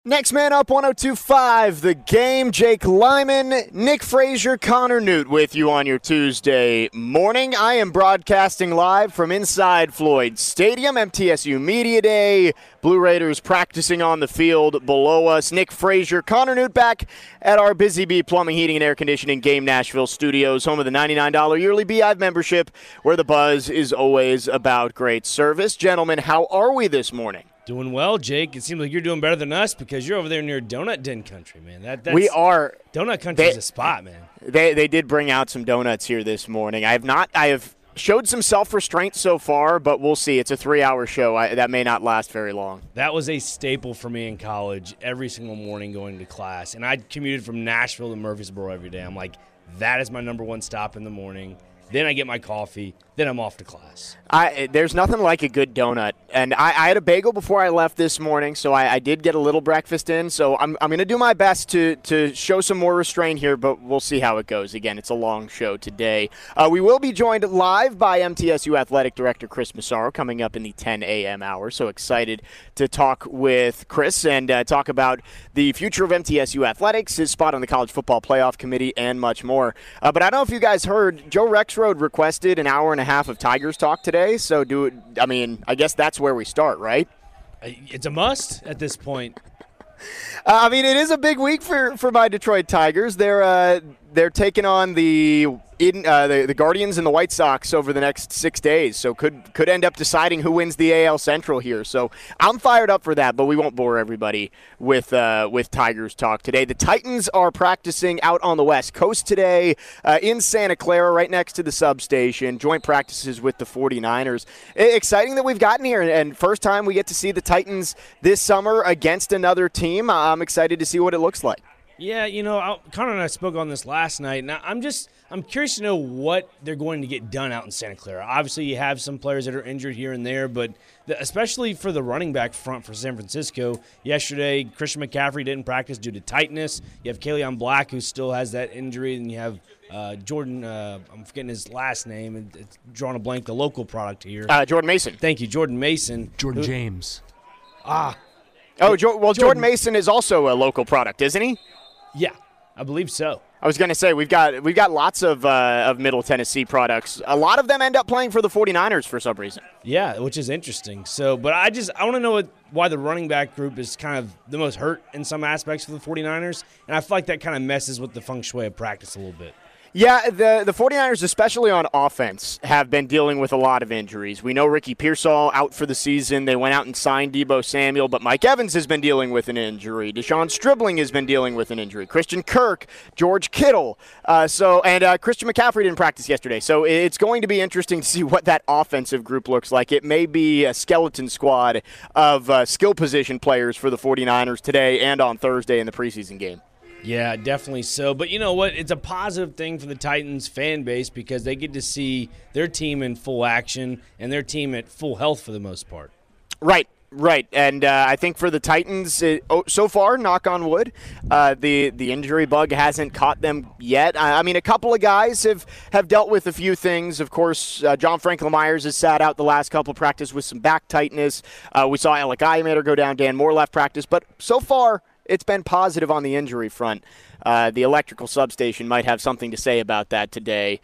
Next man up, 102.5, The Game. Jake Lyman, Nick Frazier, Connor Newt with you on your Tuesday morning. I am broadcasting live from inside Floyd Stadium, MTSU Media Day. Blue Raiders practicing on the field below us. Nick Frazier, Connor Newt back at our Busy Bee Plumbing, Heating, and Air Conditioning Game Nashville studios, home of the $99 yearly Beehive membership, where the buzz is always about great service. Gentlemen, how are we this morning? Doing well, Jake. It seems like you're doing better than us because you're over there near Donut Den country, man. That's, we are. Donut country is a spot, man. They did bring out some donuts here this morning. I have showed some self-restraint so far, but we'll see. It's a 3-hour show. That may not last very long. That was a staple for me in college every single morning going to class. And I commuted from Nashville to Murfreesboro every day. I'm like, that is my number one stop in the morning. Then I get my coffee. Then I'm off to class. There's nothing like a good donut. And I had a bagel before I left this morning, so I did get a little breakfast in. So I'm going to do my best to show some more restraint here, but we'll see how it goes. Again, it's a long show today. We will be joined live by MTSU Athletic Director Chris Massaro coming up in the 10 a.m. hour. So excited to talk with Chris and talk about the future of MTSU Athletics, his spot on the College Football Playoff Committee, and much more. But I don't know if you guys heard, Joe Rexrode requested an hour and a half of Tigers talk today. So I guess that's where we start, right? It's a must at this point. It is a big week for my Detroit Tigers. They're taking on the Guardians and the White Sox over the next 6 days, so could end up deciding who wins the AL Central here. So I'm fired up for that, but we won't bore everybody with Tigers talk today. The Titans are practicing out on the West Coast today in Santa Clara, right next to the substation. Joint practices with the 49ers. Exciting that we've gotten here, and first time we get to see the Titans this summer against another team. I'm excited to see what it looks like. Yeah, Connor and I spoke on this last night. Now, I'm curious to know what they're going to get done out in Santa Clara. Obviously, you have some players that are injured here and there, but especially for the running back front for San Francisco, yesterday Christian McCaffrey didn't practice due to tightness. You have Kalion Black, who still has that injury, and you have Jordan, I'm forgetting his last name. It's drawing a blank, the local product here. Jordan Mason. Thank you, Jordan Mason. Jordan James. Jordan Mason is also a local product, isn't he? Yeah, I believe so. I was going to say, we've got lots of Middle Tennessee products. A lot of them end up playing for the 49ers for some reason. Yeah, which is interesting. So, but I want to know why the running back group is kind of the most hurt in some aspects for the 49ers, and I feel like that kind of messes with the feng shui of practice a little bit. Yeah, the 49ers, especially on offense, have been dealing with a lot of injuries. We know Ricky Pearsall out for the season. They went out and signed Deebo Samuel, but Mike Evans has been dealing with an injury. Deshaun Stribling has been dealing with an injury. Christian Kirk, George Kittle. Christian McCaffrey didn't practice yesterday. So it's going to be interesting to see what that offensive group looks like. It may be a skeleton squad of skill position players for the 49ers today and on Thursday in the preseason game. Yeah, definitely so. But you know what? It's a positive thing for the Titans fan base because they get to see their team in full action and their team at full health for the most part. Right. And I think for the Titans, so far, knock on wood, the injury bug hasn't caught them yet. A couple of guys have dealt with a few things. Of course, John Franklin Myers has sat out the last couple of practice with some back tightness. We saw Alec Ayemater go down. Dan Moore left practice. But so far, it's been positive on the injury front. The electrical substation might have something to say about that today.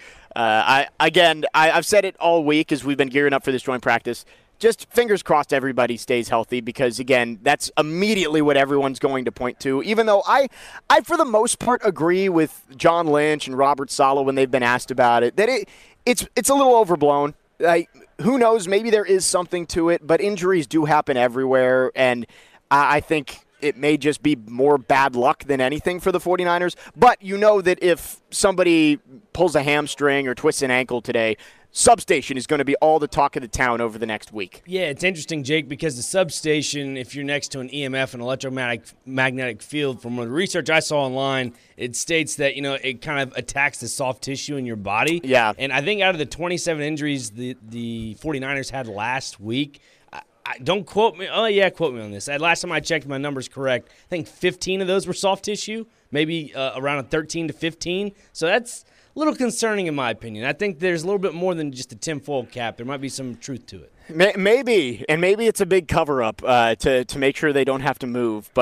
I've said it all week as we've been gearing up for this joint practice. Just fingers crossed everybody stays healthy because, again, that's immediately what everyone's going to point to. Even though I for the most part, agree with John Lynch and Robert Saleh when they've been asked about it, that it's a little overblown. Who knows? Maybe there is something to it, but injuries do happen everywhere, and I think it may just be more bad luck than anything for the 49ers. But you know that if somebody pulls a hamstring or twists an ankle today, substation is going to be all the talk of the town over the next week. Yeah, it's interesting, Jake, because the substation, if you're next to an EMF, an electromagnetic field, from the research I saw online, it states that, it kind of attacks the soft tissue in your body. Yeah. And I think out of the 27 injuries the 49ers had last week, don't quote me. Oh, yeah, quote me on this. Last time I checked, my number's correct. I think 15 of those were soft tissue, maybe around a 13 to 15. So that's a little concerning in my opinion. I think there's a little bit more than just a tinfoil cap. There might be some truth to it. Maybe, and maybe it's a big cover-up to make sure they don't have to move. But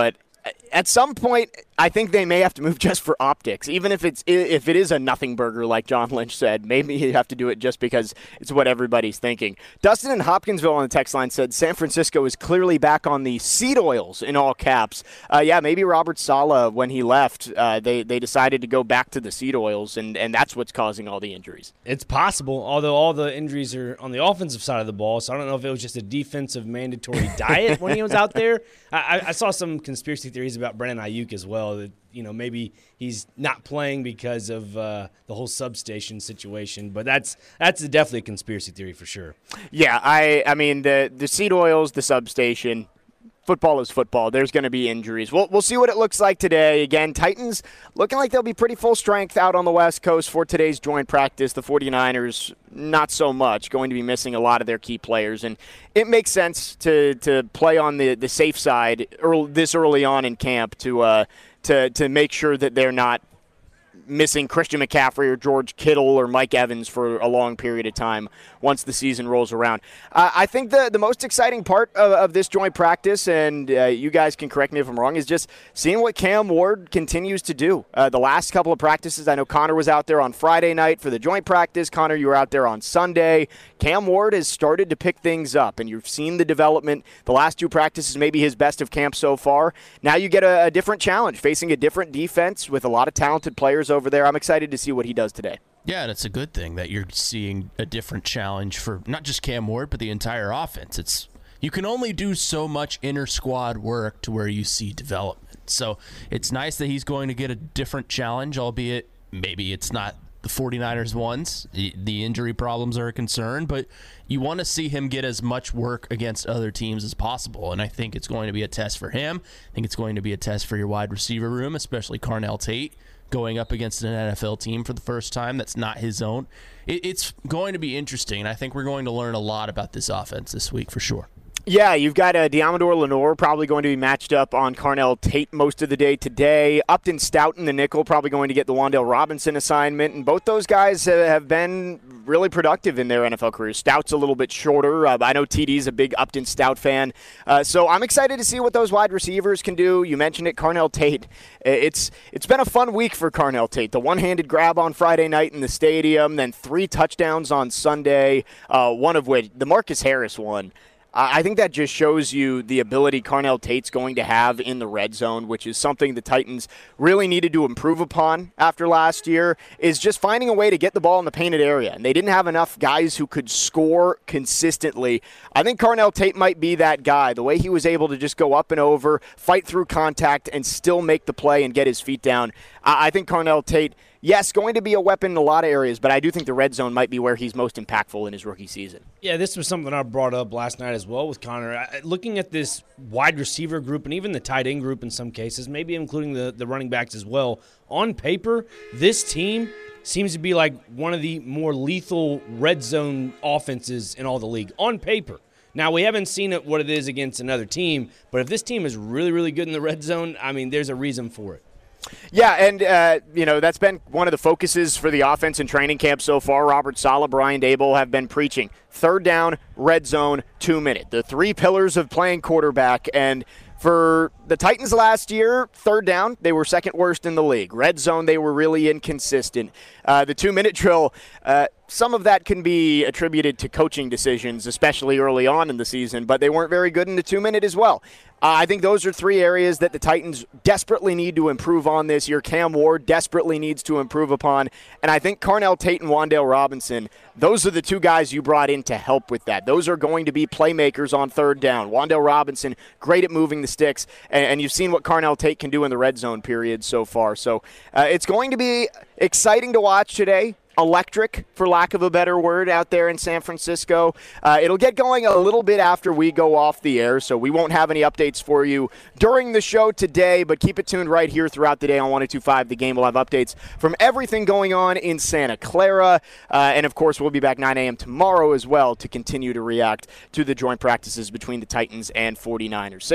At some point, I think they may have to move just for optics. Even if it is a nothing burger, like John Lynch said, maybe you have to do it just because it's what everybody's thinking. Dustin in Hopkinsville on the text line said San Francisco is clearly back on the seed oils in all caps. Yeah, maybe Robert Saleh, when he left, they decided to go back to the seed oils, and that's what's causing all the injuries. It's possible, although all the injuries are on the offensive side of the ball, so I don't know if it was just a defensive mandatory diet when he was out there. I saw some conspiracy theories about Brandon Ayuk as well, that maybe he's not playing because of the whole substation situation, but that's definitely a conspiracy theory for sure. Yeah, I mean the seed oils, the substation. Football is football. There's going to be injuries. We'll see what it looks like today. Again, Titans looking like they'll be pretty full strength out on the West Coast for today's joint practice. The 49ers, not so much, going to be missing a lot of their key players. And it makes sense to play on the safe side this early on in camp to make sure that they're not missing Christian McCaffrey or George Kittle or Mike Evans for a long period of time once the season rolls around. I think the most exciting part of this joint practice, and you guys can correct me if I'm wrong, is just seeing what Cam Ward continues to do. The last couple of practices, I know Connor was out there on Friday night for the joint practice. Connor, you were out there on Sunday. Cam Ward has started to pick things up, and you've seen the development. The last two practices, maybe his best of camp so far. Now you get a different challenge, facing a different defense with a lot of talented players over there. I'm excited to see what he does today. Yeah, and it's a good thing that you're seeing a different challenge for not just Cam Ward, but the entire offense. You can only do so much inter-squad work to where you see development. So it's nice that he's going to get a different challenge, albeit maybe it's not the 49ers ones. The injury problems are a concern, but you want to see him get as much work against other teams as possible, and I think it's going to be a test for him. I think it's going to be a test for your wide receiver room, especially Carnell Tate, going up against an NFL team for the first time that's not his own. It's going to be interesting, and I think we're going to learn a lot about this offense this week for sure. Yeah, you've got Deommodore Lenoir probably going to be matched up on Carnell Tate most of the day today. Upton Stoughton, the nickel, probably going to get the Wan'Dale Robinson assignment. And both those guys have been really productive in their NFL careers. Stout's a little bit shorter. I know TD's a big Upton Stout fan. So I'm excited to see what those wide receivers can do. You mentioned it, Carnell Tate. It's been a fun week for Carnell Tate. The one-handed grab on Friday night in the stadium, then 3 touchdowns on Sunday, one of which, the Marcus Harris one. I think that just shows you the ability Carnell Tate's going to have in the red zone, which is something the Titans really needed to improve upon after last year, is just finding a way to get the ball in the painted area. And they didn't have enough guys who could score consistently. I think Carnell Tate might be that guy. The way he was able to just go up and over, fight through contact, and still make the play and get his feet down. I think Carnell Tate, yes, going to be a weapon in a lot of areas, but I do think the red zone might be where he's most impactful in his rookie season. Yeah, this was something I brought up last night as well with Connor. Looking at this wide receiver group and even the tight end group in some cases, maybe including the running backs as well, on paper, this team seems to be like one of the more lethal red zone offenses in all the league, on paper. Now, we haven't seen what it is against another team, but if this team is really, really good in the red zone, I mean, there's a reason for it. Yeah, and, that's been one of the focuses for the offense in training camp so far. Robert Saleh, Brian Daboll have been preaching. Third down, red zone, 2-minute. The 3 pillars of playing quarterback. And for the Titans last year, third down, they were second worst in the league. Red zone, they were really inconsistent. The 2-minute drill, some of that can be attributed to coaching decisions, especially early on in the season, but they weren't very good in the 2-minute as well. I think those are 3 areas that the Titans desperately need to improve on this year. Cam Ward desperately needs to improve upon. And I think Carnell Tate and Wan'Dale Robinson, those are the 2 guys you brought in to help with that. Those are going to be playmakers on third down. Wan'Dale Robinson, great at moving the sticks. And you've seen what Carnell Tate can do in the red zone period so far. So it's going to be exciting to watch today. Electric, for lack of a better word, out there in San Francisco. It'll get going a little bit after we go off the air, so we won't have any updates for you during the show today, but keep it tuned right here throughout the day on 102.5 The Game. We'll have updates from everything going on in Santa Clara, and of course we'll be back 9 a.m. tomorrow as well to continue to react to the joint practices between the Titans and 49ers.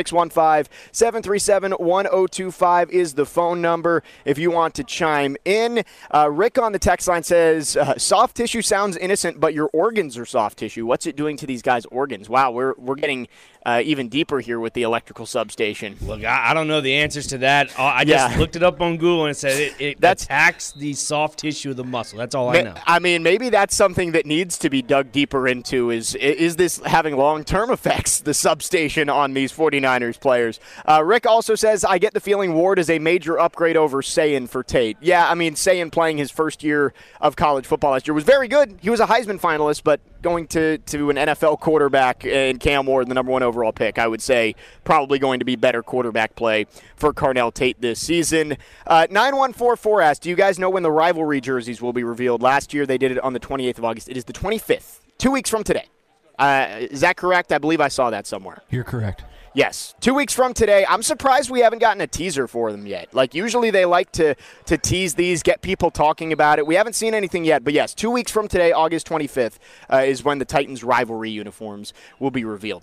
615-737-1025 is the phone number if you want to chime in. Rick on the text line says, soft tissue sounds innocent, but your organs are soft tissue. What's it doing to these guys' organs? Wow, we're getting even deeper here with the electrical substation. Look, I don't know the answers to that. I just looked it up on Google and it said it attacks the soft tissue of the muscle. That's all I know. I mean, maybe that's something that needs to be dug deeper into is this having long-term effects, the substation on these 49ers players? Rick also says, I get the feeling Ward is a major upgrade over Sayin for Tate. Yeah, I mean, Sayin playing his first year of college football last year was very good. He was a Heisman finalist, but going to an NFL quarterback in Cam Ward, the number 1 overall pick, I would say probably going to be better quarterback play for Carnell Tate this season. 9144 asks, do you guys know when the rivalry jerseys will be revealed? Last year they did it on the 28th of August. It is the 25th, 2 weeks from today. Is that correct? I believe I saw that somewhere. You're correct. Yes, 2 weeks from today. I'm surprised we haven't gotten a teaser for them yet. Like, usually they like to tease these, get people talking about it. We haven't seen anything yet, but yes, 2 weeks from today, August 25th, is when the Titans rivalry uniforms will be revealed.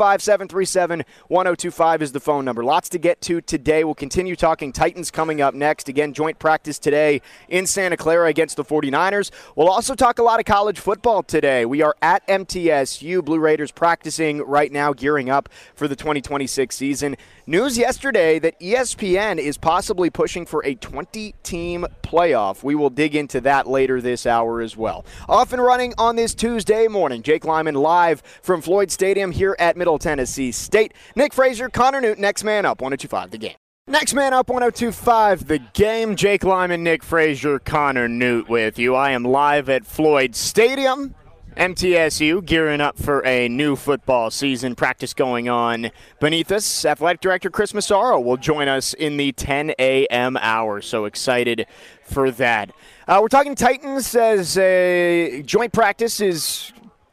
615-737-1025 is the phone number. Lots to get to today. We'll continue talking Titans coming up next. Again, joint practice today in Santa Clara against the 49ers. We'll also talk a lot of college football today. We are at MTSU. Blue Raiders practicing right now, gearing up for the 2026 season. News yesterday that ESPN is possibly pushing for a 20-team playoff. We will dig into that later this hour as well. Off and running on this Tuesday morning. Jake Lyman live from Floyd Stadium here at Middle Tennessee State. Nick Frazier, Connor Newton, next man up, 102.5 The Game. Next man up, 102.5 The Game. Jake Lyman, Nick Frazier, Connor Newt with you. I am live at Floyd Stadium. MTSU gearing up for a new football season. Practice going on beneath us. Athletic Director Chris Massaro will join us in the 10 a.m. hour. So excited for that. We're talking Titans as joint practice is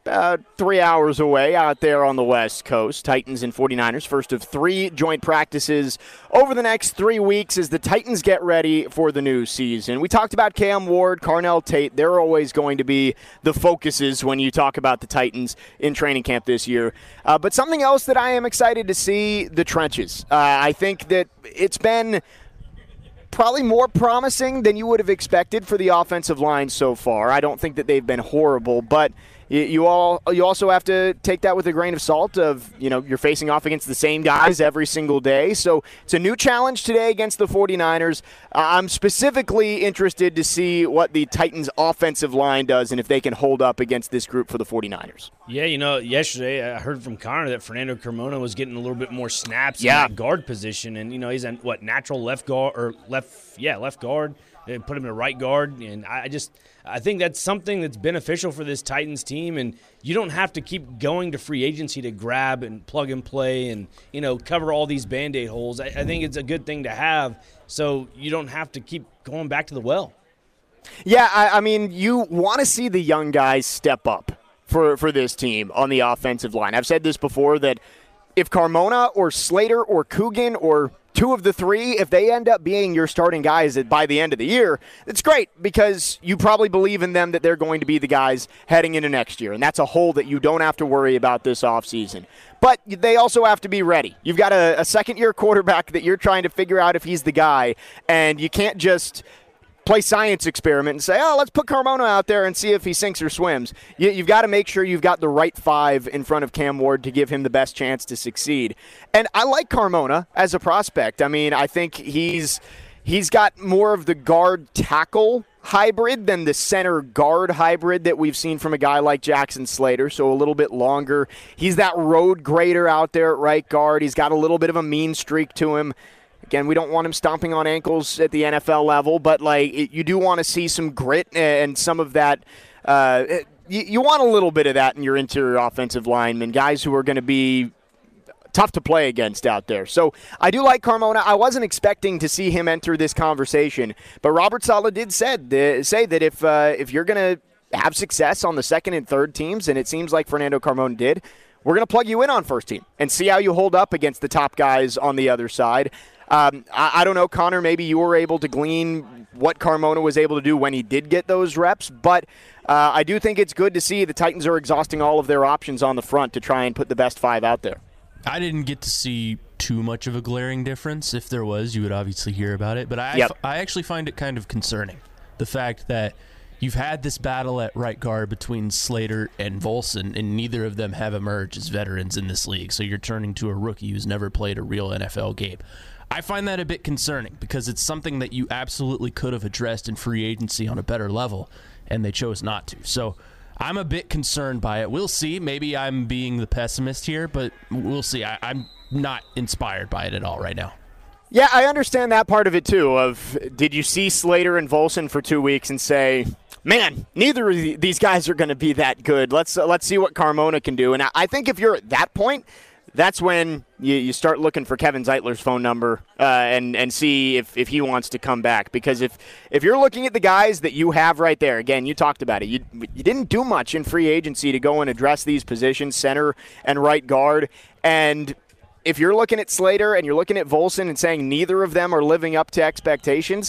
3 hours away out there on the West Coast. Titans and 49ers, first of 3 joint practices over the next 3 weeks as the Titans get ready for the new season. We talked about Cam Ward, Carnell Tate. They're always going to be the focuses when you talk about the Titans in training camp this year. But something else that I am excited to see, the trenches. I think that it's been probably more promising than you would have expected for the offensive line so far. I don't think that they've been horrible, but you also have to take that with a grain of salt of, you're facing off against the same guys every single day. So it's a new challenge today against the 49ers. I'm specifically interested to see what the Titans offensive line does and if they can hold up against this group for the 49ers. Yeah, yesterday I heard from Connor that Fernando Carmona was getting a little bit more snaps in that guard position. And, he's a, natural left guard or left guard. They put him in a right guard, and I think that's something that's beneficial for this Titans team, and you don't have to keep going to free agency to grab and plug and play and, cover all these Band-Aid holes. I think it's a good thing to have so you don't have to keep going back to the well. Yeah, I mean, you want to see the young guys step up for this team on the offensive line. I've said this before that if Carmona or Slater or Coogan or 2 of the 3, if they end up being your starting guys by the end of the year, it's great because you probably believe in them that they're going to be the guys heading into next year, and that's a hole that you don't have to worry about this offseason. But they also have to be ready. You've got a second-year quarterback that you're trying to figure out if he's the guy, and you can't just play science experiment and say, let's put Carmona out there and see if he sinks or swims. You've got to make sure you've got the right 5 in front of Cam Ward to give him the best chance to succeed. And I like Carmona as a prospect. I mean, I think he's got more of the guard tackle hybrid than the center guard hybrid that we've seen from a guy like Jackson Slater, so a little bit longer. He's that road grader out there at right guard. He's got a little bit of a mean streak to him. Again, we don't want him stomping on ankles at the NFL level, but you do want to see some grit and some of that. You want a little bit of that in your interior offensive linemen, guys who are going to be tough to play against out there. So I do like Carmona. I wasn't expecting to see him enter this conversation, but Robert Saleh did say that if you're going to have success on the second and third teams, and it seems like Fernando Carmona did, we're going to plug you in on first team and see how you hold up against the top guys on the other side. I don't know, Connor, maybe you were able to glean what Carmona was able to do when he did get those reps, but I do think it's good to see the Titans are exhausting all of their options on the front to try and put the best 5 out there. I didn't get to see too much of a glaring difference. If there was, you would obviously hear about it, but I actually find it kind of concerning, the fact that You've had this battle at right guard between Slater and Volson, and neither of them have emerged as veterans in this league. So you're turning to a rookie who's never played a real NFL game. I find that a bit concerning because it's something that you absolutely could have addressed in free agency on a better level, and they chose not to. So I'm a bit concerned by it. We'll see. Maybe I'm being the pessimist here, but we'll see. I'm not inspired by it at all right now. Yeah, I understand that part of it, too, of did you see Slater and Volson for 2 weeks and say, man, neither of these guys are going to be that good. Let's see what Carmona can do. And I think if you're at that point, that's when you start looking for Kevin Zeitler's phone number and see if he wants to come back. Because if you're looking at the guys that you have right there, again, you talked about it. You didn't do much in free agency to go and address these positions, center and right guard. And if you're looking at Slater and you're looking at Volson and saying neither of them are living up to expectations,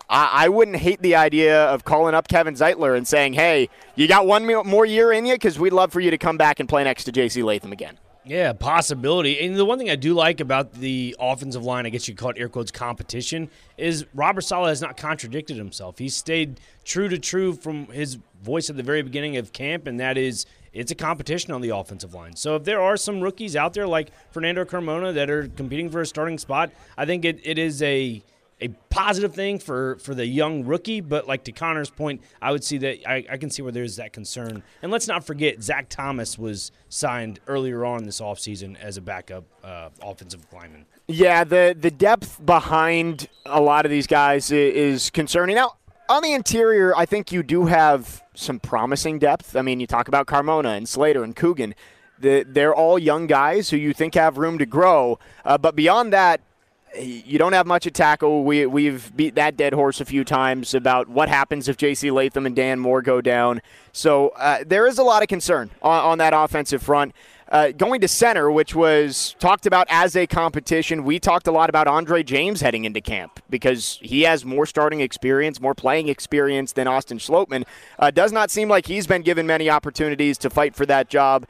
I wouldn't hate the idea of calling up Kevin Zeitler and saying, hey, you got one more year in you because we'd love for you to come back and play next to J.C. Latham again. Yeah, possibility. And the one thing I do like about the offensive line, I guess you could call it air quotes competition, is Robert Saleh has not contradicted himself. He's stayed true from his voice at the very beginning of camp, and that is it's a competition on the offensive line. So if there are some rookies out there like Fernando Carmona that are competing for a starting spot, I think it is a positive thing for the young rookie, but like to Connor's point, I would see that I can see where there's that concern. And let's not forget, Zach Thomas was signed earlier on this offseason as a backup offensive lineman. Yeah, the depth behind a lot of these guys is concerning. Now, on the interior, I think you do have some promising depth. I mean, you talk about Carmona and Slater and Coogan. They're all young guys who you think have room to grow. But beyond that, you don't have much at tackle. We've beat that dead horse a few times about what happens if J.C. Latham and Dan Moore go down. So there is a lot of concern on that offensive front. Going to center, which was talked about as a competition, we talked a lot about Andre James heading into camp because he has more starting experience, more playing experience than Austin Schlottmann. Does not seem like he's been given many opportunities to fight for that job.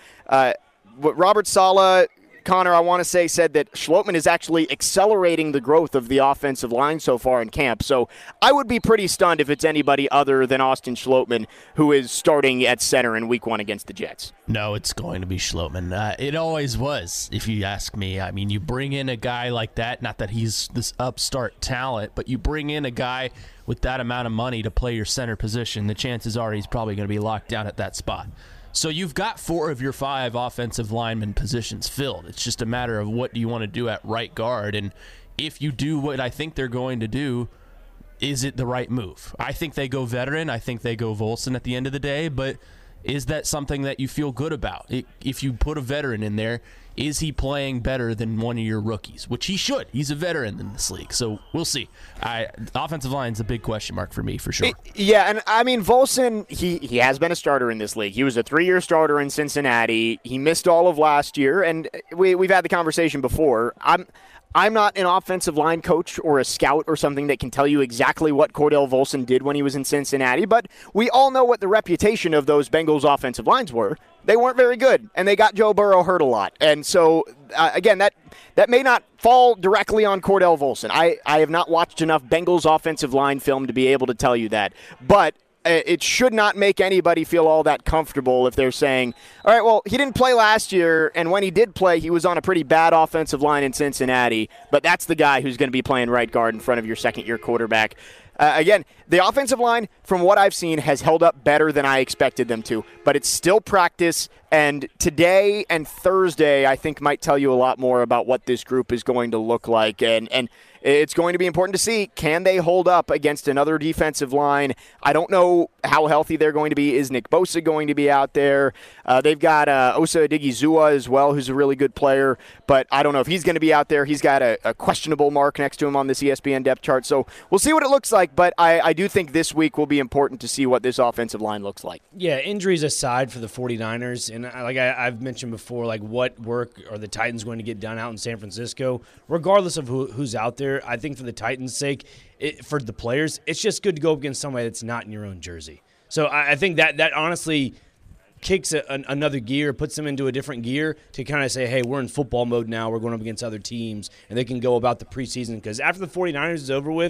Robert Saleh, Connor, I want to say, said that Schlottmann is actually accelerating the growth of the offensive line so far in camp. So I would be pretty stunned if it's anybody other than Austin Schlottmann who is starting at center in Week 1 against the Jets. No, it's going to be Schlottmann. It always was, if you ask me. I mean, you bring in a guy like that, not that he's this upstart talent, but you bring in a guy with that amount of money to play your center position, the chances are he's probably going to be locked down at that spot. So you've got 4 of your 5 offensive lineman positions filled. It's just a matter of what do you want to do at right guard. And if you do what I think they're going to do, is it the right move? I think they go veteran. I think they go Volson at the end of the day. But is that something that you feel good about? If you put a veteran in there, is he playing better than one of your rookies? Which he should. He's a veteran in this league. So we'll see. Offensive line is a big question mark for me, for sure. Yeah, and I mean, Volson, he has been a starter in this league. He was a 3-year starter in Cincinnati. He missed all of last year, and we've had the conversation before. I'm not an offensive line coach or a scout or something that can tell you exactly what Cordell Volson did when he was in Cincinnati, but we all know what the reputation of those Bengals offensive lines were. They weren't very good, and they got Joe Burrow hurt a lot. And so, again, that may not fall directly on Cordell Volson. I have not watched enough Bengals offensive line film to be able to tell you that. But it should not make anybody feel all that comfortable if they're saying, all right, well, he didn't play last year, and when he did play, he was on a pretty bad offensive line in Cincinnati, but that's the guy who's going to be playing right guard in front of your second-year quarterback. Again, the offensive line, from what I've seen, has held up better than I expected them to, but it's still practice, and today and Thursday, I think, might tell you a lot more about what this group is going to look like, and it's going to be important to see, can they hold up against another defensive line? I don't know how healthy they're going to be. Is Nick Bosa going to be out there? They've got Osa Odigizua as well, who's a really good player, but I don't know if he's going to be out there. He's got a questionable mark next to him on this ESPN depth chart, so we'll see what it looks like, but I do think this week will be important to see what this offensive line looks like. Yeah, injuries aside for the 49ers, and like I've mentioned before, like what work are the Titans going to get done out in San Francisco, regardless of who's out there. I think for the Titans' sake, for the players, it's just good to go up against somebody that's not in your own jersey. So I think that honestly kicks another gear, puts them into a different gear to kind of say, hey, we're in football mode now. We're going up against other teams, and they can go about the preseason. Because after the 49ers is over with,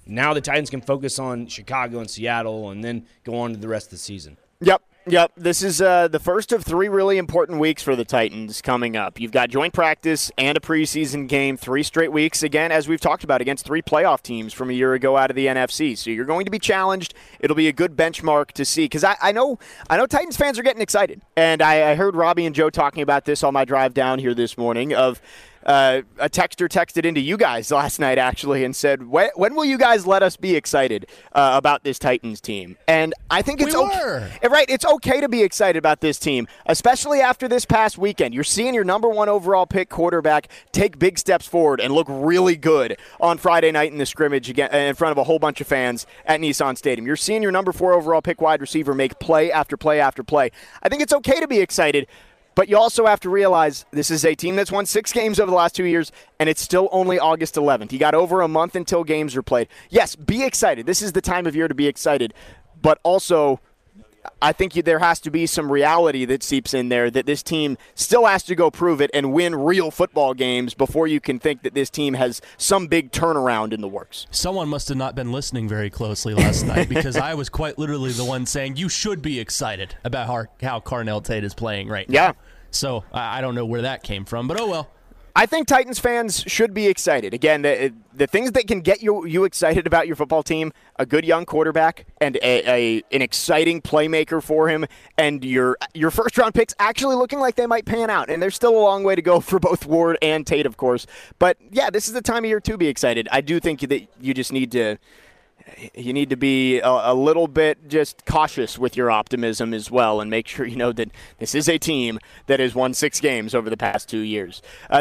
now the Titans can focus on Chicago and Seattle and then go on to the rest of the season. Yep. This is the first of 3 really important weeks for the Titans coming up. You've got joint practice and a preseason game, 3 straight weeks, again, as we've talked about, against 3 playoff teams from a year ago out of the NFC. So you're going to be challenged. It'll be a good benchmark to see. Because I know Titans fans are getting excited. And I heard Robbie and Joe talking about this on my drive down here this morning of a texter texted into you guys last night, actually, and said, when will you guys let us be excited about this Titans team? And I think it's okay. Right, it's okay to be excited about this team, especially after this past weekend. You're seeing your number 1 overall pick quarterback take big steps forward and look really good on Friday night in the scrimmage again in front of a whole bunch of fans at Nissan Stadium. You're seeing your number 4 overall pick wide receiver make play after play after play. I think it's okay to be excited. But you also have to realize this is a team that's won 6 games over the last 2 years, and it's still only August 11th. You got over a month until games are played. Yes, be excited. This is the time of year to be excited. But also, I think there has to be some reality that seeps in there that this team still has to go prove it and win real football games before you can think that this team has some big turnaround in the works. Someone must have not been listening very closely last night because I was quite literally the one saying you should be excited about how Carnell Tate is playing right now. Yeah. So I don't know where that came from, but oh well. I think Titans fans should be excited. Again, the things that can get you excited about your football team, a good young quarterback and an exciting playmaker for him, and your first-round picks actually looking like they might pan out. And there's still a long way to go for both Ward and Tate, of course. But, yeah, this is the time of year to be excited. I do think that you just need to – you need to be a little bit just cautious with your optimism as well and make sure you know that this is a team that has won 6 games over the past 2 years.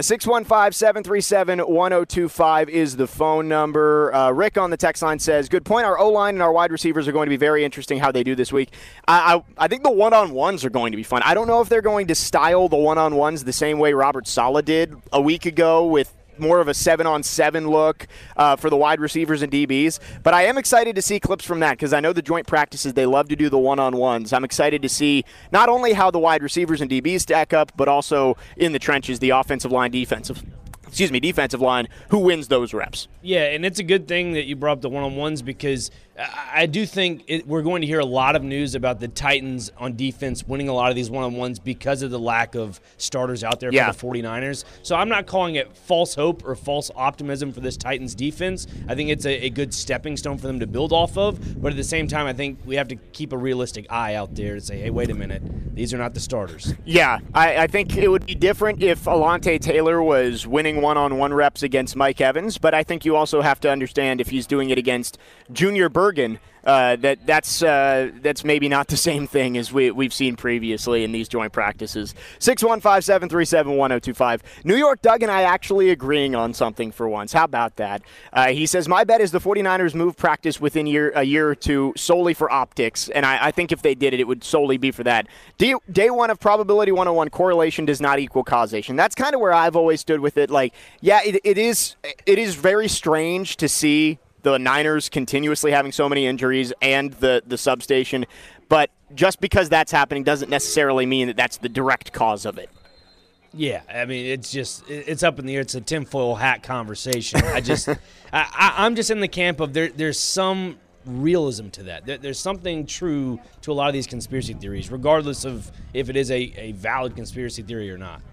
615-737-1025 is the phone number. Rick on the text line says, good point. Our O-line and our wide receivers are going to be very interesting how they do this week. I think the one-on-ones are going to be fun. I don't know if they're going to style the one-on-ones the same way Robert Saleh did a week ago with more of a 7-on-7 look for the wide receivers and DBs. But I am excited to see clips from that because I know the joint practices, they love to do the one-on-ones. I'm excited to see not only how the wide receivers and DBs stack up, but also in the trenches, the offensive line, defensive line, who wins those reps. Yeah, and it's a good thing that you brought up the one-on-ones because I do think we're going to hear a lot of news about the Titans on defense winning a lot of these one-on-ones because of the lack of starters out there for the 49ers. So I'm not calling it false hope or false optimism for this Titans defense. I think it's a good stepping stone for them to build off of. But at the same time, I think we have to keep a realistic eye out there to say, hey, wait a minute, these are not the starters. Yeah, I think it would be different if Alontae Taylor was winning one-on-one reps against Mike Evans, but I think you also have to understand if he's doing it against Junior Bergen, that's maybe not the same thing as we've seen previously in these joint practices. 615-737-1025. New York Doug and I actually agreeing on something for once. How about that? He says, my bet is the 49ers move practice within a year or two solely for optics, and I think if they did it, it would solely be for that. Day one of probability 101, correlation does not equal causation. That's kind of where I've always stood with it. Like, yeah, it is very strange to see the Niners continuously having so many injuries and the substation, but just because that's happening doesn't necessarily mean that that's the direct cause of it. Yeah, I mean, it's up in the air. It's a tinfoil hat conversation. I'm just in the camp of there's some realism to that. There's something true to a lot of these conspiracy theories, regardless of if it is a valid conspiracy theory or not.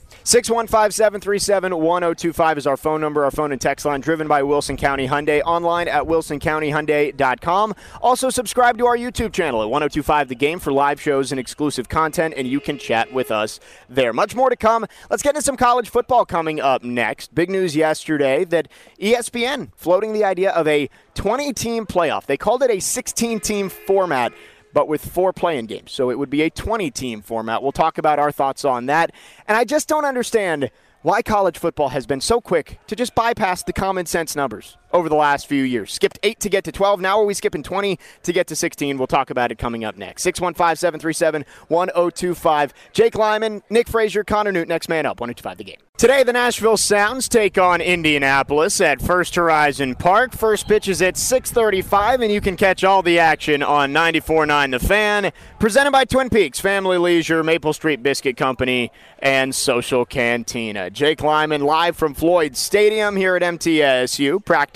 615-737-1025 is our phone number, our phone and text line, driven by Wilson County Hyundai, online at wilsoncountyhyundai.com. Also, subscribe to our YouTube channel at 1025 The Game for live shows and exclusive content, and you can chat with us there. Much more to come. Let's get into some college football coming up next. Big news yesterday that ESPN floating the idea of a 20-team playoff. They called it a 16-team format, but with 4 play-in games. So it would be a 20-team format. We'll talk about our thoughts on that. And I just don't understand why college football has been so quick to just bypass the common sense numbers over the last few years. Skipped 8 to get to 12. Now are we skipping 20 to get to 16? We'll talk about it coming up next. 615-737-1025. Jake Lyman, Nick Frazier, Connor Newt, next man up. 1025 The Game. Today, the Nashville Sounds take on Indianapolis at First Horizon Park. First pitch is at 6:35, and you can catch all the action on 94.9 The Fan. Presented by Twin Peaks, Family Leisure, Maple Street Biscuit Company, and Social Cantina. Jake Lyman live from Floyd Stadium here at MTSU. Practice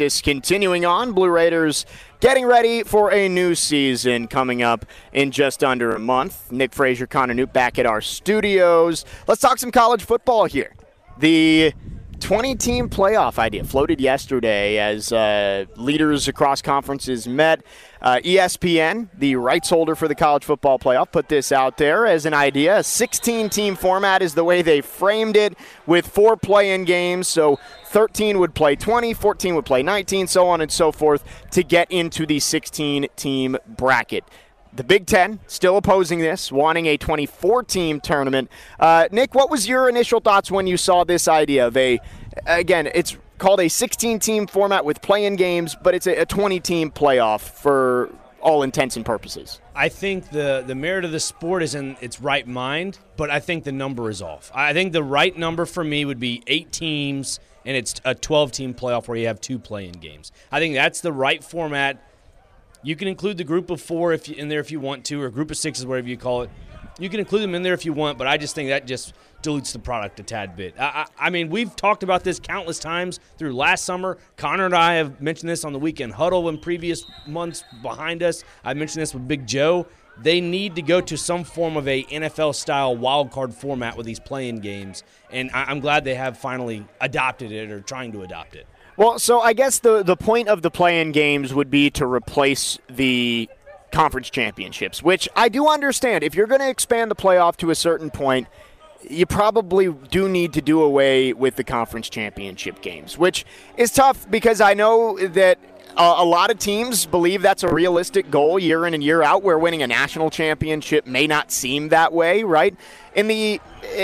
this continuing on. Blue Raiders getting ready for a new season coming up in just under a month. Nick Frazier, Connor Newt back at our studios. Let's talk some college football here. The 20-team playoff idea floated yesterday as leaders across conferences met. ESPN, the rights holder for the college football playoff, put this out there as an idea. A 16-team format is the way they framed it, with 4 play-in games. So 13 would play 20, 14 would play 19, so on and so forth, to get into the 16-team bracket. The Big Ten still opposing this, wanting a 24-team tournament. Nick, what was your initial thoughts when you saw this idea of it's called a 16-team format with play-in games, but it's a 20-team playoff for all intents and purposes? I think the merit of the sport is in its right mind, but I think the number is off. I think the right number for me would be 8 teams, and it's a 12-team playoff where you have 2 play-in games. I think that's the right format. You can include the group of 4 in there if you want to, or group of 6 is whatever you call it. You can include them in there if you want, but I just think that just dilutes the product a tad bit. I mean, we've talked about this countless times through last summer. Connor and I have mentioned this on the Weekend Huddle in previous months behind us. I mentioned this with Big Joe. They need to go to some form of a NFL-style wild card format with these play-in games, and I'm glad they have finally adopted it or trying to adopt it. Well, so I guess the point of the play-in games would be to replace the conference championships, which I do understand. If you're going to expand the playoff to a certain point, you probably do need to do away with the conference championship games, which is tough because I know that a lot of teams believe that's a realistic goal year in and year out, where winning a national championship may not seem that way, right? In the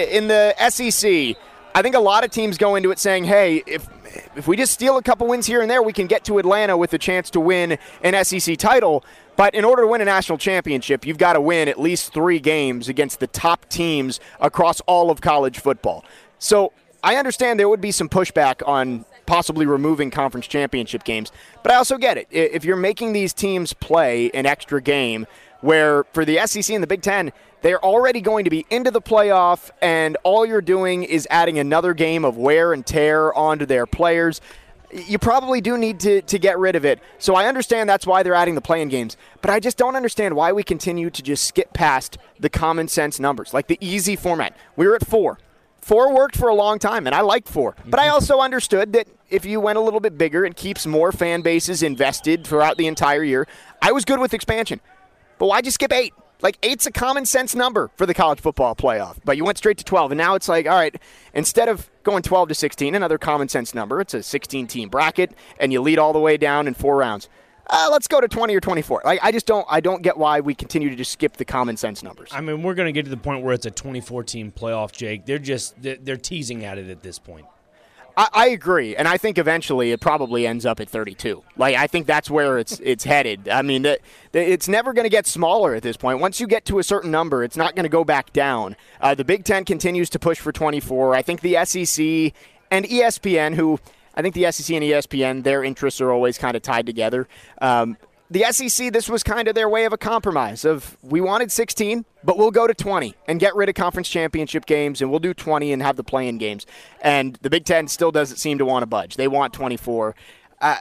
SEC, I think a lot of teams go into it saying, hey, if we just steal a couple wins here and there, we can get to Atlanta with a chance to win an SEC title. But in order to win a national championship, you've got to win at least 3 games against the top teams across all of college football. So I understand there would be some pushback on possibly removing conference championship games, but I also get it. If you're making these teams play an extra game, where for the SEC and the Big Ten, they're already going to be into the playoff, and all you're doing is adding another game of wear and tear onto their players, you probably do need to get rid of it. So I understand that's why they're adding the play-in games, but I just don't understand why we continue to just skip past the common sense numbers, like the easy format. We were at 4. 4 worked for a long time, and I liked 4. But I also understood that if you went a little bit bigger, it keeps more fan bases invested throughout the entire year. I was good with expansion. But why just skip 8? Like, 8's a common sense number for the college football playoff. But you went straight to 12, and now it's like, all right, instead of going 12 to 16, another common sense number, it's a 16-team bracket, and you lead all the way down in 4 rounds. Let's go to 20 or 24. Like, I don't get why we continue to just skip the common sense numbers. I mean, we're going to get to the point where it's a 24-team playoff, Jake. They're teasing at it at this point. I agree, and I think eventually it probably ends up at 32. Like, I think that's where it's headed. I mean, it's never going to get smaller at this point. Once you get to a certain number, it's not going to go back down. The Big Ten continues to push for 24. I think the SEC and ESPN, who I think the SEC and ESPN, their interests are always kind of tied together. The SEC, this was kind of their way of a compromise of, we wanted 16, but we'll go to 20 and get rid of conference championship games, and we'll do 20 and have the play-in games. And the Big Ten still doesn't seem to want to budge. They want 24. I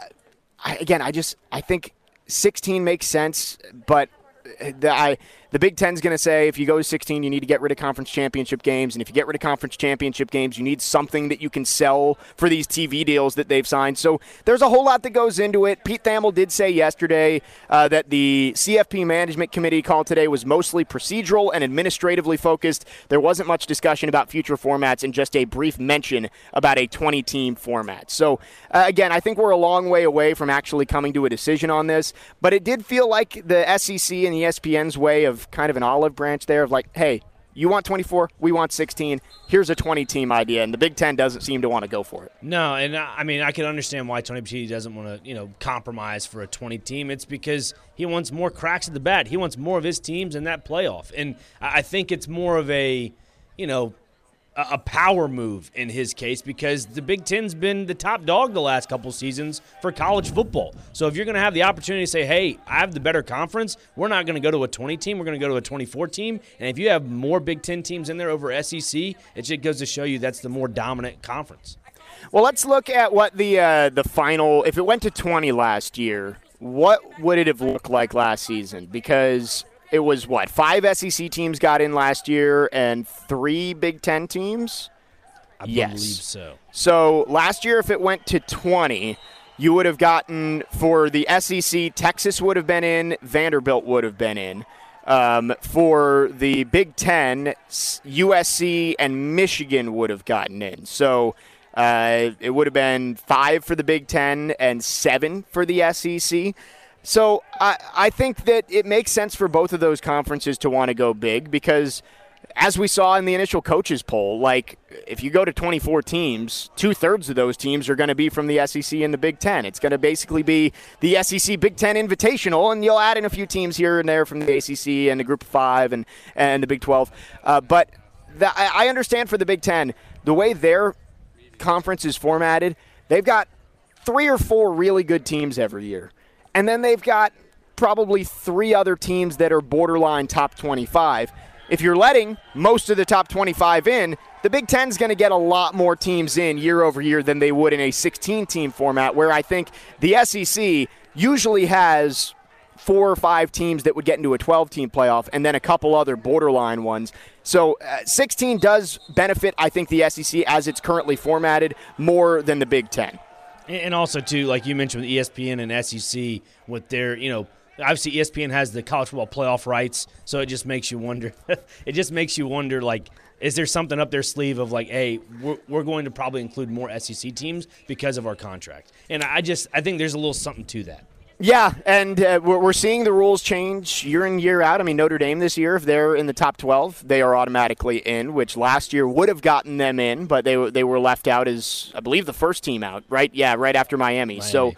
think 16 makes sense, but the Big Ten's going to say if you go to 16, you need to get rid of conference championship games. And if you get rid of conference championship games, you need something that you can sell for these TV deals that they've signed. So there's a whole lot that goes into it. Pete Thamel did say yesterday that the CFP Management Committee call today was mostly procedural and administratively focused. There wasn't much discussion about future formats and just a brief mention about a 20-team format. So, again, I think we're a long way away from actually coming to a decision on this. But it did feel like the SEC and ESPN's way of kind of an olive branch there of like, hey, you want 24, we want 16, here's a 20-team idea, and the Big Ten doesn't seem to want to go for it. No, and I mean, I can understand why Tony Petitti doesn't want to, compromise for a 20-team. It's because he wants more cracks at the bat. He wants more of his teams in that playoff, and I think it's more of a power move in his case because the Big Ten's been the top dog the last couple seasons for college football. So if you're going to have the opportunity to say, hey, I have the better conference, we're not going to go to a 20-team, we're going to go to a 24-team. And if you have more Big Ten teams in there over SEC, it just goes to show you that's the more dominant conference. Well, let's look at what the final, if it went to 20 last year, what would it have looked like last season? Because it was, 5 SEC teams got in last year and 3 Big Ten teams? I believe so. So last year, if it went to 20, you would have gotten, for the SEC, Texas would have been in, Vanderbilt would have been in. For the Big Ten, USC and Michigan would have gotten in. So it would have been 5 for the Big Ten and 7 for the SEC. So I think that it makes sense for both of those conferences to want to go big because, as we saw in the initial coaches poll, like if you go to 24 teams, 2/3 of those teams are going to be from the SEC and the Big Ten. It's going to basically be the SEC Big Ten Invitational, and you'll add in a few teams here and there from the ACC and the Group of 5 and the Big 12. But I understand for the Big Ten, the way their conference is formatted, they've got 3 or 4 really good teams every year. And then they've got probably 3 other teams that are borderline top 25. If you're letting most of the top 25 in, the Big Ten's going to get a lot more teams in year over year than they would in a 16-team format, where I think the SEC usually has 4 or 5 teams that would get into a 12-team playoff and then a couple other borderline ones. So 16 does benefit, I think, the SEC as it's currently formatted more than the Big Ten. And also, too, like you mentioned with ESPN and SEC with their, obviously ESPN has the college football playoff rights, so it just makes you wonder. Like, is there something up their sleeve of like, hey, we're going to probably include more SEC teams because of our contract? And I think there's a little something to that. Yeah, and we're seeing the rules change year in, year out. I mean, Notre Dame this year, if they're in the top 12, they are automatically in, which last year would have gotten them in, but they were left out as, I believe, the first team out, right? Yeah, right after Miami. So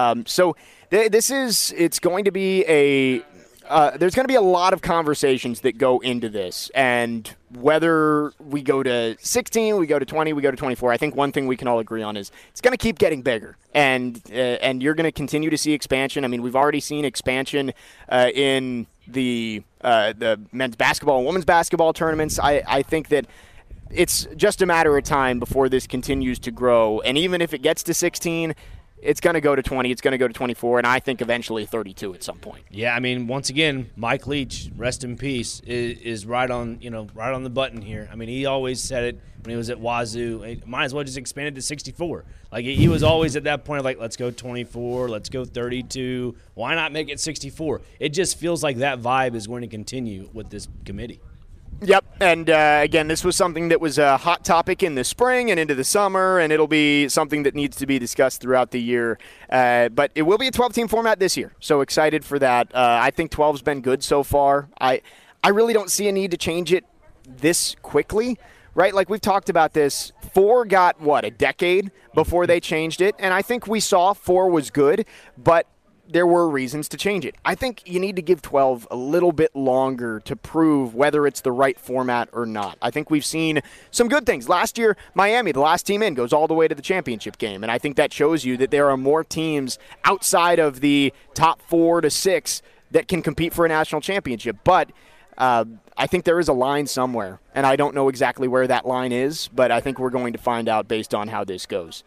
it's going to be there's going to be a lot of conversations that go into this, and whether we go to 16, we go to 20, we go to 24, I think one thing we can all agree on is it's going to keep getting bigger, and you're going to continue to see expansion. I mean, we've already seen expansion in the men's basketball and women's basketball tournaments. I think that it's just a matter of time before this continues to grow, and even if it gets to 16, it's going to go to 20, it's going to go to 24, and I think eventually 32 at some point. Yeah, I mean, once again, Mike Leach, rest in peace, is right on the button here. I mean, he always said it when he was at Wazoo. Might as well just expand it to 64. Like, he was always at that point of like, let's go 24, let's go 32. Why not make it 64? It just feels like that vibe is going to continue with this committee. Yep, and again, this was something that was a hot topic in the spring and into the summer, and it'll be something that needs to be discussed throughout the year. But it will be a 12-team format this year, so excited for that. I think 12's been good so far. I really don't see a need to change it this quickly, right? Like we've talked about this. 4 got, a decade before they changed it, and I think we saw 4 was good, but there were reasons to change it. I think you need to give 12 a little bit longer to prove whether it's the right format or not. I think we've seen some good things. Last year, Miami, the last team in, goes all the way to the championship game, and I think that shows you that there are more teams outside of the top 4 to 6 that can compete for a national championship. But I think there is a line somewhere, and I don't know exactly where that line is, but I think we're going to find out based on how this goes.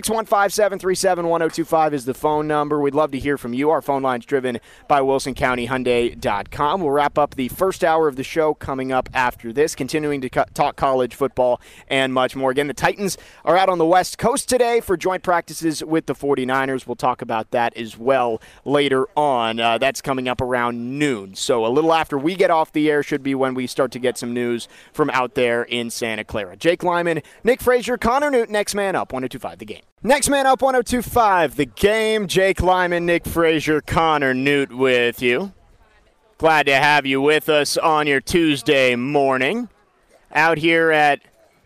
615-737-1025 is the phone number. We'd love to hear from you. Our phone line's driven by WilsonCountyHyundai.com. We'll wrap up the first hour of the show coming up after this, continuing to talk college football and much more. Again, the Titans are out on the West Coast today for joint practices with the 49ers. We'll talk about that as well later on. That's coming up around noon. So a little after we get off the air should be when we start to get some news from out there in Santa Clara. Jake Lyman, Nick Frazier, Connor Newt, Next Man Up, 102.5 The Game. Next Man Up, 102.5 The Game. Jake Lyman, Nick Frazier, Connor Newt with you. Glad to have you with us on your Tuesday morning. Out here at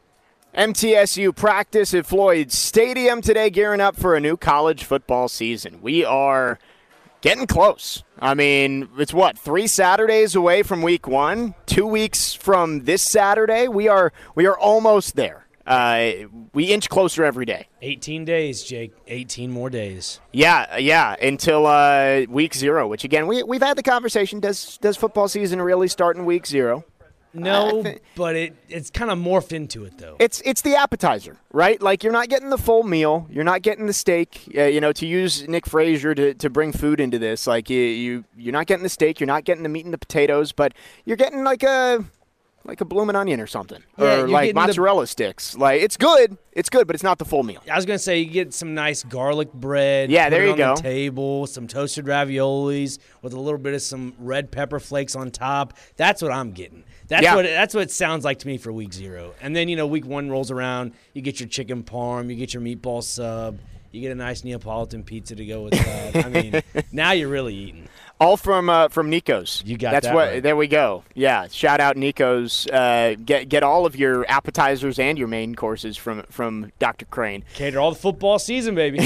MTSU practice at Floyd Stadium today, gearing up for a new college football season. We are getting close. I mean, it's 3 Saturdays away from week 1, 2 weeks from this Saturday. We are almost there. We inch closer every day. 18 days, Jake. 18 more days. Yeah, until week 0, which again, we've had the conversation. Does football season really start in week 0? No, but it's kind of morphed into it, though. It's the appetizer, right? Like, you're not getting the full meal. You're not getting the steak. To use Nick Frazier to bring food into this, like, you're not getting the steak. You're not getting the meat and the potatoes, but you're getting like a bloomin' onion or something, or like mozzarella sticks. Like, it's good, but it's not the full meal. I was gonna say, you get some nice garlic bread. Yeah, there you go. On the table, some toasted raviolis with a little bit of some red pepper flakes on top. That's what I'm getting. That's what it sounds like to me for week 0. And then week 1 rolls around. You get your chicken parm, you get your meatball sub, you get a nice Neapolitan pizza to go with that. I mean, now you're really eating. All from Nico's. You got that right. There we go. Yeah, shout out Nico's. Get all of your appetizers and your main courses from Dr. Crane. Cater all the football season, baby.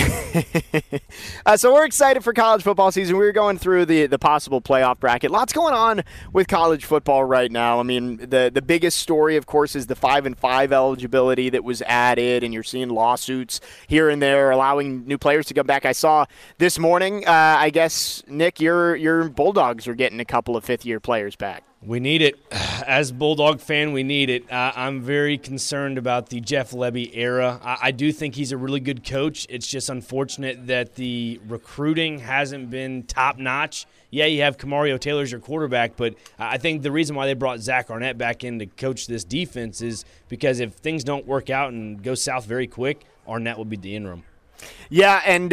So we're excited for college football season. We're going through the possible playoff bracket. Lots going on with college football right now. I mean, the biggest story, of course, is the 5-5 eligibility that was added, and you're seeing lawsuits here and there allowing new players to come back. I saw this morning, I guess, Nick, your Bulldogs are getting a couple of fifth-year players back. We need it. As a Bulldog fan, we need it. I'm very concerned about the Jeff Lebby era. I do think he's a really good coach. It's just unfortunate that the recruiting hasn't been top-notch. Yeah, you have Kamario Taylor as your quarterback, but I think the reason why they brought Zach Arnett back in to coach this defense is because if things don't work out and go south very quick, Arnett will be the interim. Yeah, and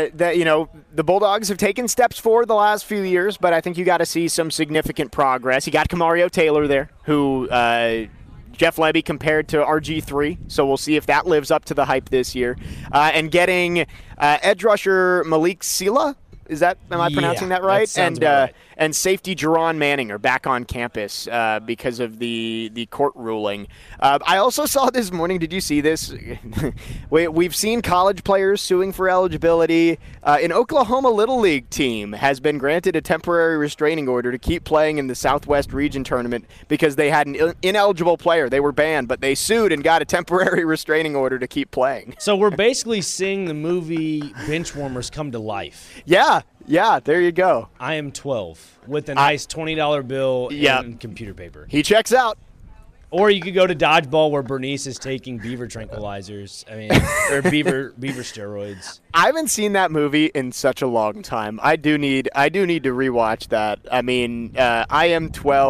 the Bulldogs have taken steps forward the last few years, but I think you got to see some significant progress. You got Kamario Taylor there, who Jeff Lebby compared to RG3, so we'll see if that lives up to the hype this year. And getting edge rusher Malik Sila. Am I pronouncing that right? And safety Jerron Manning are back on campus because of the court ruling. I also saw this morning, did you see this? We've seen college players suing for eligibility. An Oklahoma Little League team has been granted a temporary restraining order to keep playing in the Southwest Region Tournament because they had an ineligible player. They were banned, but they sued and got a temporary restraining order to keep playing. So we're basically seeing the movie Benchwarmers come to life. Yeah, there you go. I am 12 with a nice $20 bill and computer paper. He checks out. Or you could go to dodgeball where Bernice is taking beaver tranquilizers. Or beaver steroids. I haven't seen that movie in such a long time. I do need to rewatch that. I mean, I am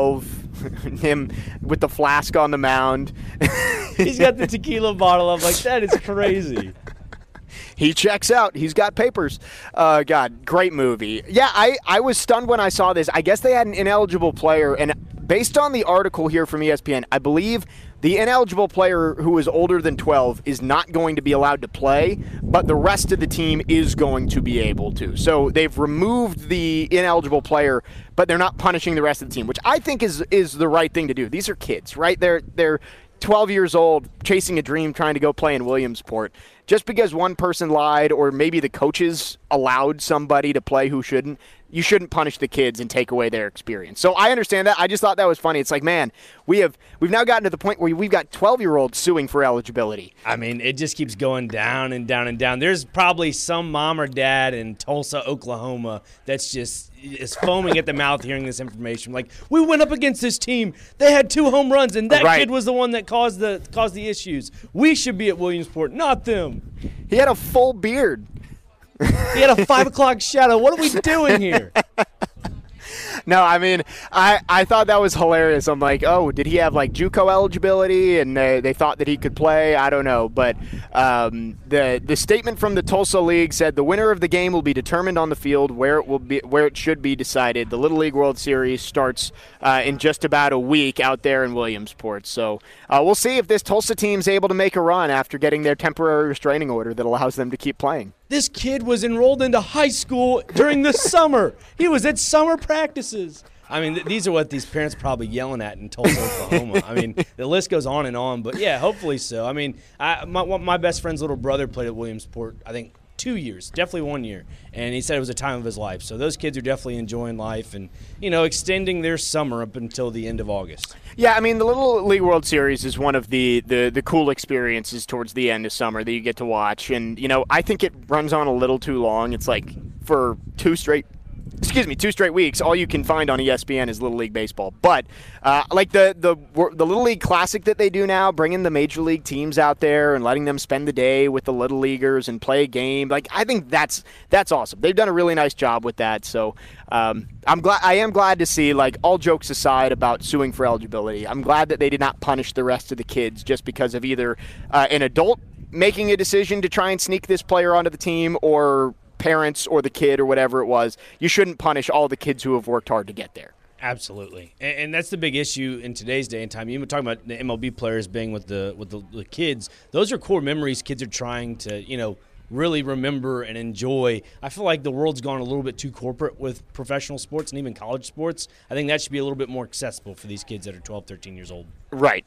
12. Him with the flask on the mound. He's got the tequila bottle. I'm like, that is crazy. He checks out. He's got papers. God, great movie. Yeah, I was stunned when I saw this. I guess they had an ineligible player, and based on the article here from ESPN, I believe the ineligible player who is older than 12 is not going to be allowed to play, but the rest of the team is going to be able to. So they've removed the ineligible player, but they're not punishing the rest of the team, which I think is the right thing to do. These are kids, right? They're 12 years old, chasing a dream, trying to go play in Williamsport. Just because one person lied or maybe the coaches allowed somebody to play who shouldn't, you shouldn't punish the kids and take away their experience. So I understand that. I just thought that was funny. It's like, man, we've now gotten to the point where we've got 12-year-olds suing for eligibility. I mean, it just keeps going down and down and down. There's probably some mom or dad in Tulsa, Oklahoma that's just is foaming at the mouth hearing this information. Like, we went up against this team. They had 2 home runs, and that kid was the one that caused the issues. We should be at Williamsport, not them. He had a full beard. He had a 5 o'clock shadow. What are we doing here? No, I mean, I thought that was hilarious. I'm like, oh, did he have, like, JUCO eligibility, and they thought that he could play? I don't know. But the statement from the Tulsa League said the winner of the game will be determined on the field where it should be decided. The Little League World Series starts in just about a week out there in Williamsport. So we'll see if this Tulsa team's able to make a run after getting their temporary restraining order that allows them to keep playing. This kid was enrolled into high school during the summer. He was at summer practices. I mean, these are what these parents are probably yelling at in Tulsa, Oklahoma. I mean, the list goes on and on. But, yeah, hopefully so. I mean, my best friend's little brother played at Williamsport, I think, 2 years, definitely 1 year. And he said it was a time of his life. So those kids are definitely enjoying life and, extending their summer up until the end of August. Yeah, I mean, the Little League World Series is one of the cool experiences towards the end of summer that you get to watch. And, I think it runs on a little too long. It's like for 2 straight 2 straight weeks, all you can find on ESPN is Little League Baseball. But like the Little League Classic that they do now, bringing the major league teams out there and letting them spend the day with the Little Leaguers and play a game, like I think that's awesome. They've done a really nice job with that. So I am glad to see, like, all jokes aside about suing for eligibility, I'm glad that they did not punish the rest of the kids just because of either an adult making a decision to try and sneak this player onto the team or parents or the kid or whatever it was. You shouldn't punish all the kids who have worked hard to get there. Absolutely, and that's the big issue in today's day and time. You were talking about the MLB players being with the kids. Those are core memories kids are trying to really remember and enjoy. I feel like the world's gone a little bit too corporate with professional sports and even college sports. I think that should be a little bit more accessible for these kids that are 12, 13 years old. Right,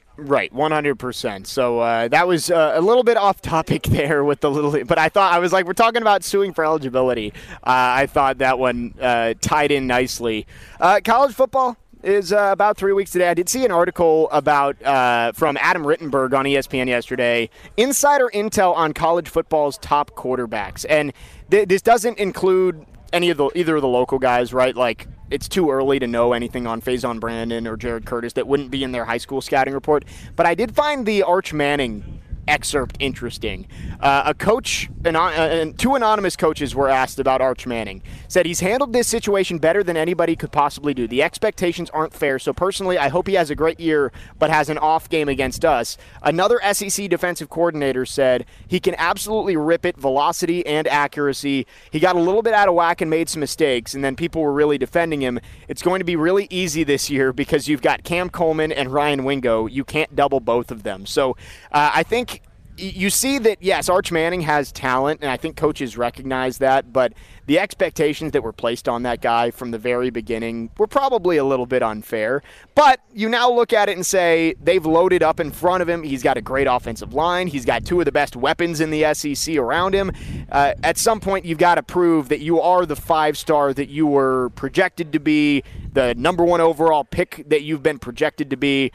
100%. So that was a little bit off topic there with the Little League, but I was like, we're talking about suing for eligibility. I thought that one tied in nicely. College football is about 3 weeks today. I did see an article about from Adam Rittenberg on ESPN yesterday, insider intel on college football's top quarterbacks. And this doesn't include either of the local guys, right? Like, it's too early to know anything on Faison Brandon or Jared Curtis that wouldn't be in their high school scouting report. But I did find the Arch Manning excerpt interesting. A coach and 2 anonymous coaches were asked about Arch Manning. Said he's handled this situation better than anybody could possibly do. The expectations aren't fair, so personally I hope he has a great year but has an off game against us. Another SEC defensive coordinator said he can absolutely rip it, velocity and accuracy. He got a little bit out of whack and made some mistakes, and then people were really defending him. It's going to be really easy this year because you've got Cam Coleman and Ryan Wingo. You can't double both of them. So I think you see that, yes, Arch Manning has talent, and I think coaches recognize that, but the expectations that were placed on that guy from the very beginning were probably a little bit unfair. But you now look at it and say they've loaded up in front of him. He's got a great offensive line. He's got 2 of the best weapons in the SEC around him. At some point, you've got to prove that you are the 5-star that you were projected to be, the number 1 overall pick that you've been projected to be.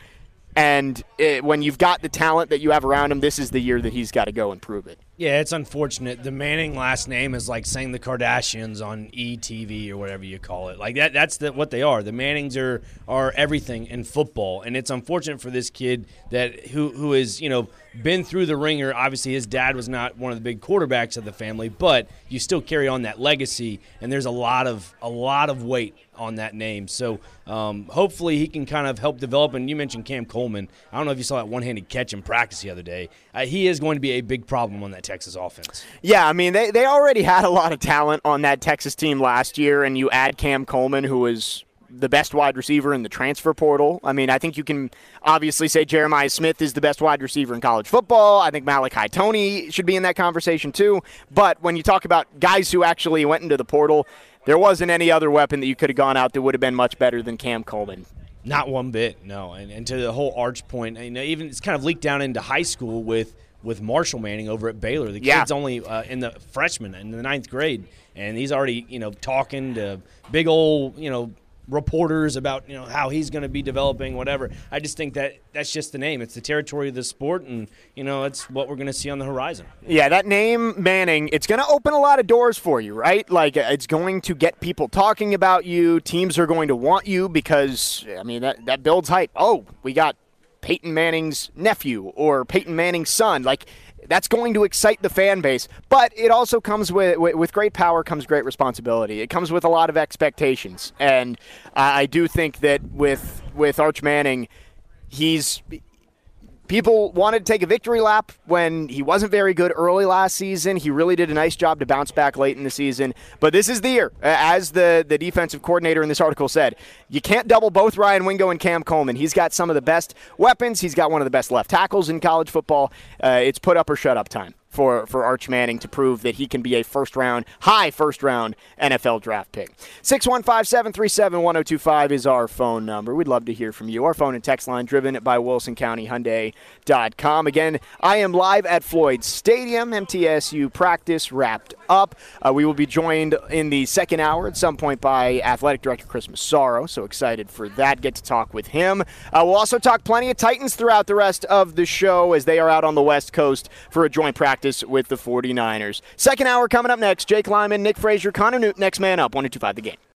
And when you've got the talent that you have around him, this is the year that he's got to go and prove it. Yeah, it's unfortunate. The Manning last name is like saying the Kardashians on ETV or whatever you call it. Like that's what they are. The Mannings are everything in football, and it's unfortunate for this kid that who is been through the ringer. Obviously, his dad was not one of the big quarterbacks of the family, but you still carry on that legacy, and there's a lot of weight on that name. So hopefully he can kind of help develop. And you mentioned Cam Coleman. I don't know if you saw that one-handed catch in practice the other day. He is going to be a big problem on that Texas offense. Yeah, I mean, they already had a lot of talent on that Texas team last year, and you add Cam Coleman, who was the best wide receiver in the transfer portal. I mean, I think you can obviously say Jeremiah Smith is the best wide receiver in college football. I think Malachi Toney should be in that conversation too. But when you talk about guys who actually went into the portal, there wasn't any other weapon that you could have gone out that would have been much better than Cam Coleman. Not one bit, no. And to the whole Arch point, even it's kind of leaked down into high school with Marshall Manning over at Baylor. The kid's only in the freshman in the 9th grade, and he's already talking to big old reporters about how he's going to be developing, whatever. I just think that's just the name. It's the territory of the sport, and it's what we're going to see on the horizon. Yeah, that name Manning, it's going to open a lot of doors for you, right? Like, it's going to get people talking about you. Teams are going to want you because that builds hype. Oh, we got Peyton Manning's nephew or Peyton Manning's son. Like, that's going to excite the fan base, but it also comes with great power comes great responsibility. It comes with a lot of expectations, and I do think that with Arch Manning, people wanted to take a victory lap when he wasn't very good early last season. He really did a nice job to bounce back late in the season. But this is the year. As the defensive coordinator in this article said, you can't double both Ryan Wingo and Cam Coleman. He's got some of the best weapons. He's got one of the best left tackles in college football. It's put up or shut up time for Arch Manning to prove that he can be a high first-round NFL draft pick. 615-737-1025 is our phone number. We'd love to hear from you. Our phone and text line driven by WilsonCountyHyundai.com. Again, I am live at Floyd Stadium. MTSU practice wrapped up. We will be joined in the second hour at some point by Athletic Director Chris Massaro, so excited for that. Get to talk with him. We'll also talk plenty of Titans throughout the rest of the show as they are out on the West Coast for a joint practice with the 49ers. Second hour coming up next. Jake Lyman, Nick Frazier, Connor Newton, next man up. 102.5 The Game.